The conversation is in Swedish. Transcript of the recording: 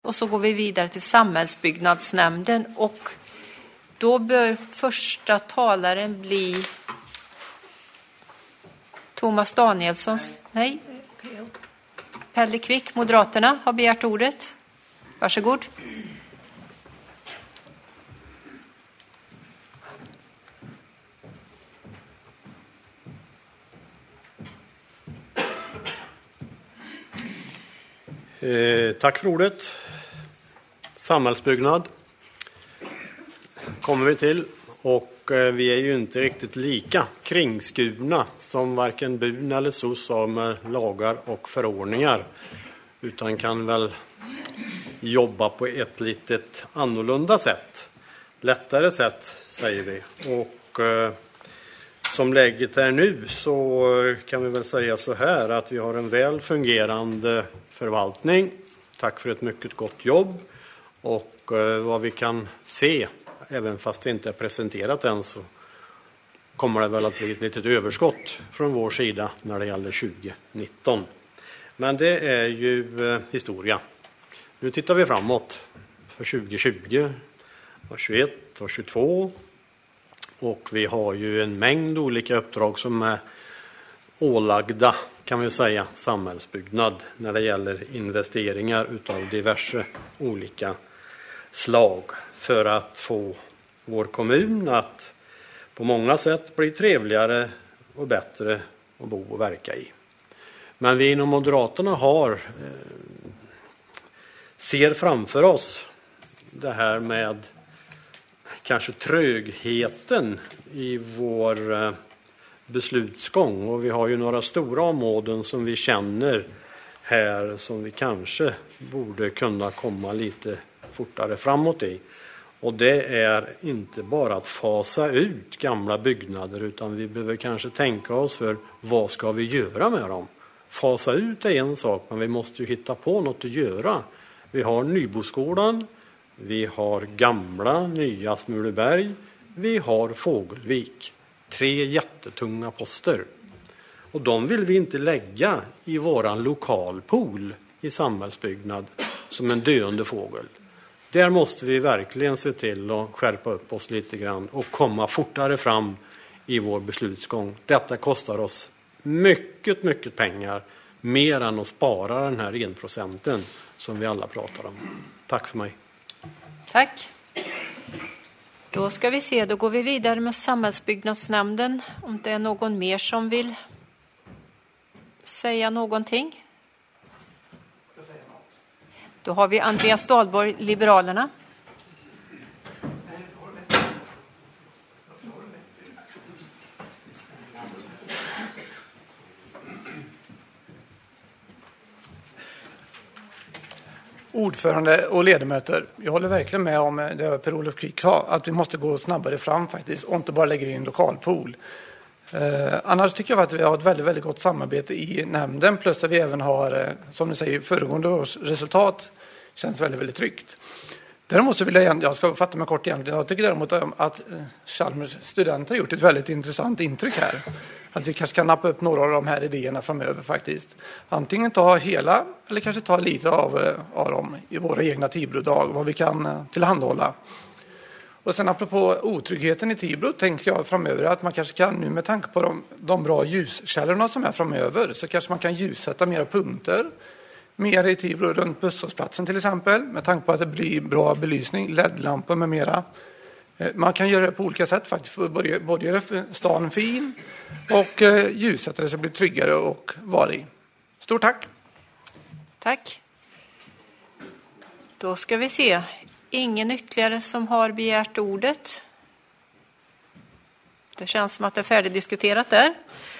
och så går vi vidare till samhällsbyggnadsnämnden, och då bör första talaren bli Thomas Danielsson. Nej. Pelle Kvick, Moderaterna, har begärt ordet. Varsågod. Tack för ordet. Samhällsbyggnad kommer vi till, och vi är ju inte riktigt lika kringskurna som varken BUN eller SOS har med lagar och förordningar, utan kan väl jobba på ett litet annorlunda sätt. Lättare sätt, säger vi. Och som läget är nu så kan vi väl säga så här att vi har en väl fungerande förvaltning. Tack för ett mycket gott jobb. Och vad vi kan se, även fast det inte är presenterat än, så kommer det väl att bli ett litet överskott från vår sida när det gäller 2019. Men det är ju historia. Nu tittar vi framåt för 2020, och 21 och 22. Och vi har ju en mängd olika uppdrag som är ålagda, kan vi säga, samhällsbyggnad när det gäller investeringar utav diverse olika slag för att få vår kommun att på många sätt bli trevligare och bättre att bo och verka i. Men vi inom Moderaterna ser framför oss det här med kanske trögheten i vår beslutsgång, och vi har ju några stora områden som vi känner här som vi kanske borde kunna komma lite fortare framåt i. Och det är inte bara att fasa ut gamla byggnader, utan vi behöver kanske tänka oss för vad ska vi göra med dem. Fasa ut är en sak, men vi måste ju hitta på något att göra. Vi har Nyboskolan, vi har gamla nya Smuleberg, vi har Fågelvik. 3 jättetunga poster. Och de vill vi inte lägga i våran lokalpool i samhällsbyggnad som en döende fågel. Där måste vi verkligen se till att skärpa upp oss lite grann och komma fortare fram i vår beslutsgång. Detta kostar oss mycket, mycket pengar, mer än att spara den här 1% som vi alla pratar om. Tack för mig. Tack. Då ska vi se, då går vi vidare med samhällsbyggnadsnämnden. Om det är någon mer som vill säga någonting. Då har vi Andreas Dahlborg, Liberalerna. Ordförande och ledamöter, jag håller verkligen med om det Per-Olof Kvick sa, att vi måste gå snabbare fram faktiskt och inte bara lägga in lokalpool. Annars tycker jag att vi har ett väldigt, väldigt gott samarbete i nämnden, plus att vi även har, som ni säger, föregående års resultat känns väldigt, väldigt tryggt. Däremot så vill jag ska fatta mig kort egentligen, jag tycker däremot att Chalmers studenter har gjort ett väldigt intressant intryck här. Att vi kanske kan nappa upp några av de här idéerna framöver faktiskt. Antingen ta hela eller kanske ta lite av dem i våra egna Tibro-dag, vad vi kan tillhandahålla. Och sen apropå otryggheten i Tibro tänkte jag framöver att man kanske kan nu med tanke på de bra ljuskällorna som är framöver, så kanske man kan ljussätta mera punkter. Mer i Tibro runt busshållplatsen till exempel, med tanke på att det blir bra belysning, LED-lampor med mera. Man kan göra det på olika sätt faktiskt, för både göra stan fin och ljussätta det så blir tryggare och vara i. Stort tack! Tack. Då ska vi se. Ingen ytterligare som har begärt ordet. Det känns som att det är färdigdiskuterat där.